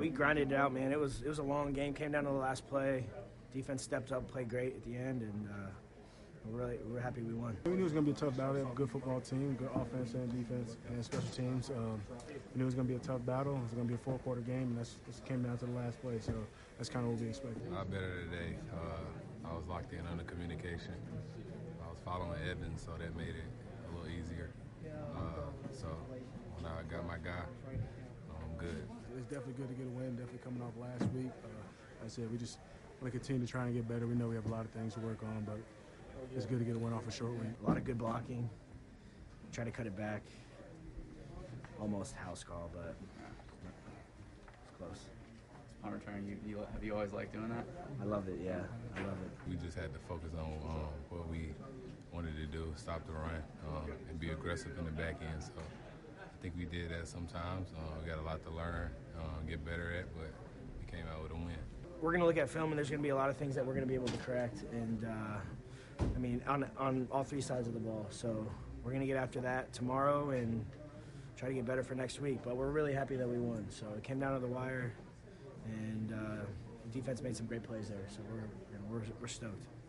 We grinded it out, man. It was a long game. Came down to the last play. Defense stepped up, played great at the end, and we're happy we won. We knew it was going to be a tough battle. They have a good football team, good offense and defense, and special teams. We knew it was going to be a tough battle. It was going to be a four-quarter game, and it came down to the last play. So that's kind of what we expected. A lot better today. I was locked in on the communication. I was following Evans, so that made it a little easier. So when I got my guy, I'm good. It's definitely good to get a win, definitely coming off last week. Like I said, we just want to continue to try and get better. We know we have a lot of things to work on, but it's good to get a win off a short week. A lot of good blocking. Try to cut it back. Almost house call, but it's close. Punt return, have you always liked doing that? I love it, yeah. I love it. We just had to focus on what we wanted to do, stop the run, and be aggressive in the back end. So I think we did that sometimes. We got a lot to learn, get better at, but we came out with a win. We're going to look at film, and there's going to be a lot of things that we're going to be able to correct, and I mean, on all three sides of the ball. So we're going to get after that tomorrow and try to get better for next week. But we're really happy that we won. So it came down to the wire, and the defense made some great plays there. So we're stoked.